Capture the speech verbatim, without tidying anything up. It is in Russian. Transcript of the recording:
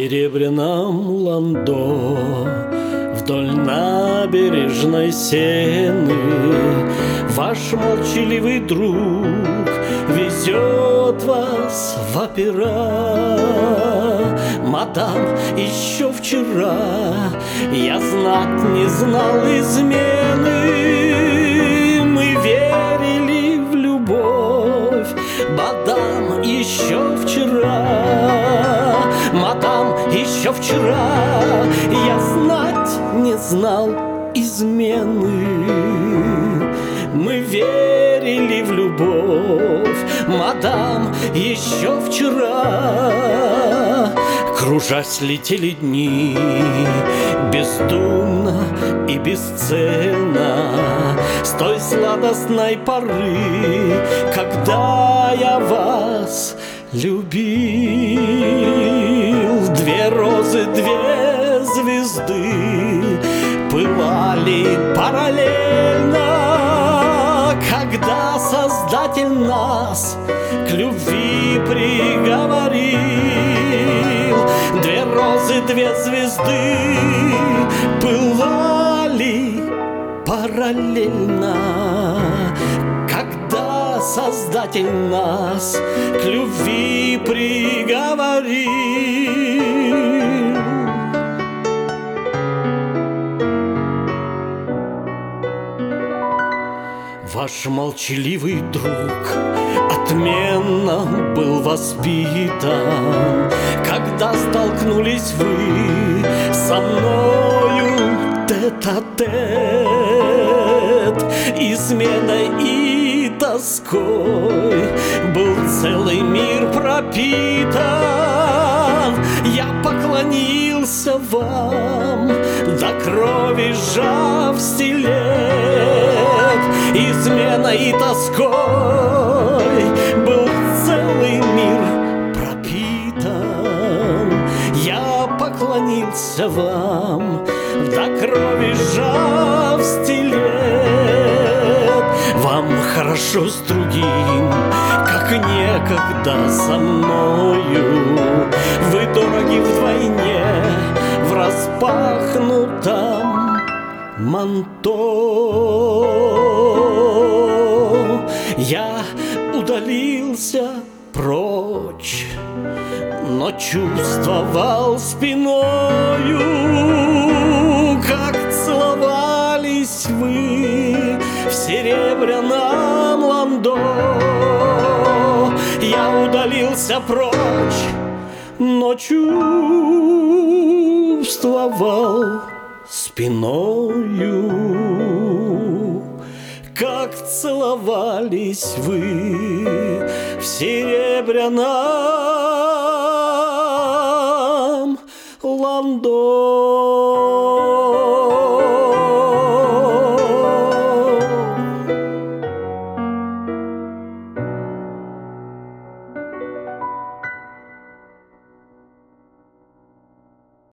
серебряном ландо вдоль набережной Сены ваш молчаливый друг везет вас в опера. Мадам, еще вчера я знать не знал измены. Мы верили в любовь, мадам, еще вчера. Мадам, еще вчера я знать не знал измены. Мы верили в любовь, мадам, еще вчера. Кружась летели дни, бездумно и бесцельно, с той сладостной поры, когда я вас любил. Две розы, две звезды пылали параллельно, когда Создатель нас к любви приговорил. Две розы, две звезды пылали параллельно, когда Создатель нас к любви приговорил. Ваш молчаливый друг отменно был воспитан, когда столкнулись вы со мною тет-а-тет. Изменой и тоской был целый мир пропитан. Я поклонился вам до крови жалости лет. Изменой и тоской был целый мир пропитан. Я поклонился вам до крови жалости лет. Вам хорошо с другим, как некогда со мною. Вы дороги вдвойне в распахнутом манто. Я удалился прочь, но чувствовал спиною, как целовались вы в серебряном ландо. Я удалился прочь, но чувствовал спиною, как целовались вы в серебряном ландо.